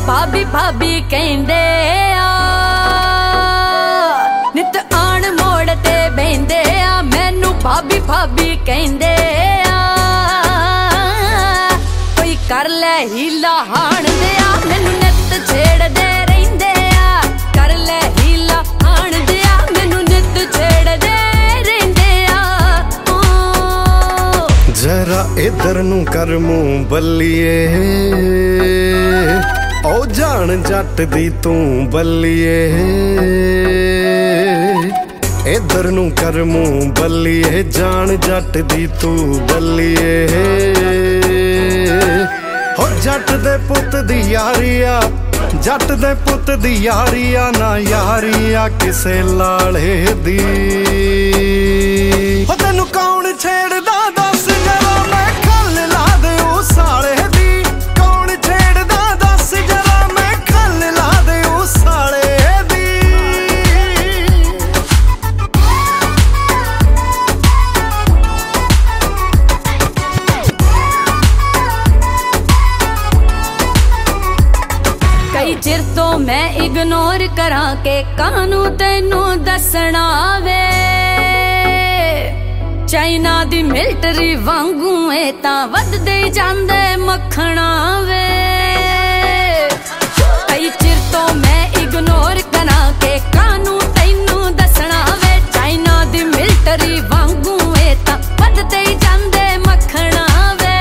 भाभी भाभी कहंदे आ नित आण मोड़ ते बहिंदे आ मैनू भाभी भाभी कहंदे आ कोई कर ले हीला हाण दे आ मैनू नित छेड़दे रहिंदे आ कर ले हीला हाण दे आ मैनू नित छेड़दे रहिंदे आ जरा इधर नू कर मूंह बल्लिए ओ जान जट दी तू बल्लिए इधर नू कर मूंह बल्लिए जान जट दी तू बल्लिए हो जट दे पुत दी यारिया जट दे पुत दी यारिया ना यारिया किसे लाले दी हो तेनू कौन छेड़दा दस जरा मैं खल ला दे उस साले दी कौन छेड़दा दस जरा मैं खल ला दे उस साले दी कई चिर तो मैं इग्नोर करा के कानू तेनू दसना वे चाइना दी मिलटरी वांगू ए तां वधदे जांदे मखणा वे कई चिर तो मैं इग्नोर करा के कानू तेनू दसना वे चाइना दी मिलटरी वांगू ए तां वधदे जांदे मखणा वे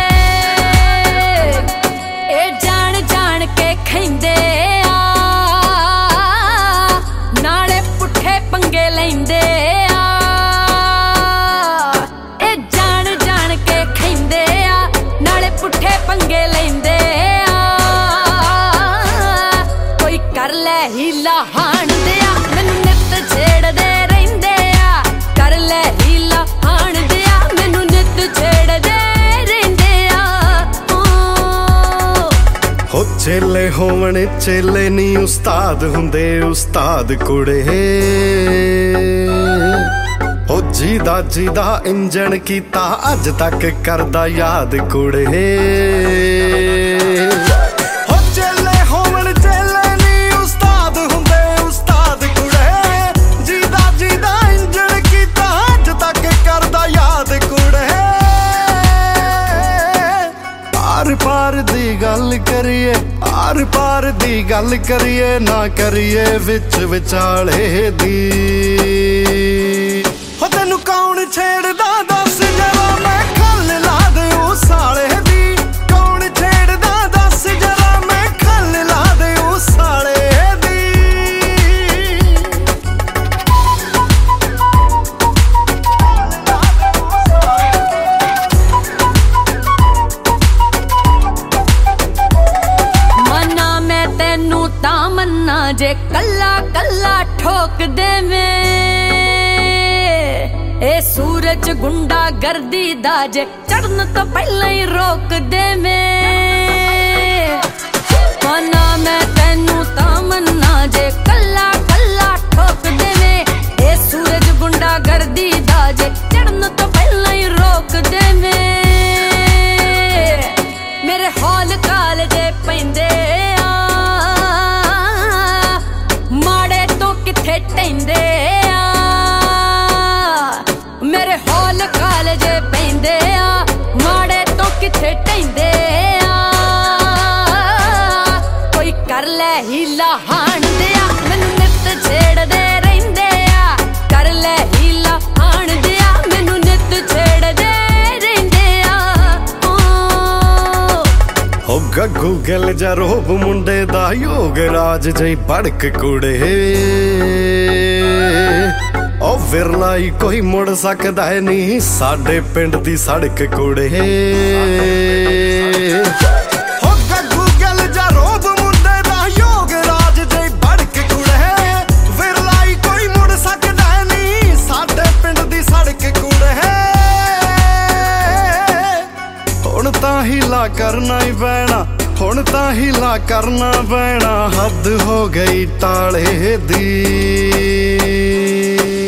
ए जान जान के खैंदे पंगे लैंदे आ ए जान जान के खैंदे आ नाले पुठे पंगे लैंदे आ कोई कर ले हीला हाण दे आ मैनू नित छेड़दे रहिंदे आ कर ले हीला हाण दे आ मैनू नित छेड़दे रहिंदे आ हो चेले होवण चेले नी उस्ताद हुंदे उस्ताद कुड़े हो जीदा जीदा इंजन कीता अज तक करदा याद कुड़े हो चेले होवण चेले नी उस्ताद हुंदे उस्ताद कुड़े जीदा जीदा इंजन कीता अज तक करदा याद कुड़े आर पार दी गल करिए आर पार दी गल करिए ना करिए विच विचाले दी हो तेनू कौन छेड़दा दस जरा मैं खल ला दे उस साले दी कौन छेड़दा दस जरा मैं खल ला दे उस साले दी मन्ना जे कल्ला कल्ला ठोक देवे ए सूरज गुंडा गर्दी दा जे चढ़न तो पहले ही रोक देवे मना मैं तेनू तमन्ना जे कल्ला कल्ला ठोक देवे ए सूरज गुंडा गर्दी दा जे चढ़न तो पहले ही रोक देवे मेरे हॉल काल जे पैंदे टेंदे आ मेरे हॉल कालज पैंदे आ माड़े तो किथे टेंदे आ कोई कर ले हीला हाण दे आ मैनू नित छेड़दे रहिंदे आ कर ले हीला हाण दे आ मैनू नित छेड़दे रहिंदे आ हो गग्गू गिल जा रोब मुंडे दा योग राज जई भड़क कुड़े ओ विरलाई कोई मुड़ सकदा है नहीं साडे पिंड दी सड़क कुड़े हो गग्गू गिल जा रोब मुंडे दा योग राज जई भड़क कुड़े विरलाई कोई मुड़ सकदा है नहीं साडे पिंड दी सड़क कुड़े हुण तां हीला करना ही पैना हुण तां हीला करना पैना हद हो गई टाले दी।